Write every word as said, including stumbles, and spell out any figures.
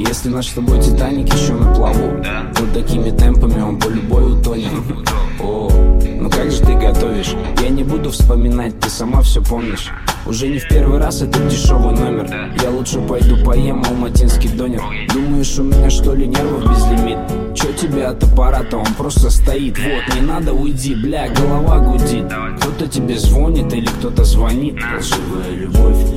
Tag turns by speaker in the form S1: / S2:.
S1: Если наш с тобой Титаник еще на плаву, вот такими темпами он по любой утонет. О, ну как же ты готовишь? Я не буду вспоминать, ты сама все помнишь. Уже не в первый раз этот дешевый номер. Я лучше пойду поем алматинский донер. Думаешь, у меня что ли нервов безлимит? Чё тебе от аппарата, он просто стоит. Вот, не надо, уйди, бля, голова гудит. Кто-то тебе звонит или кто-то звонит. Фальшивая любовь.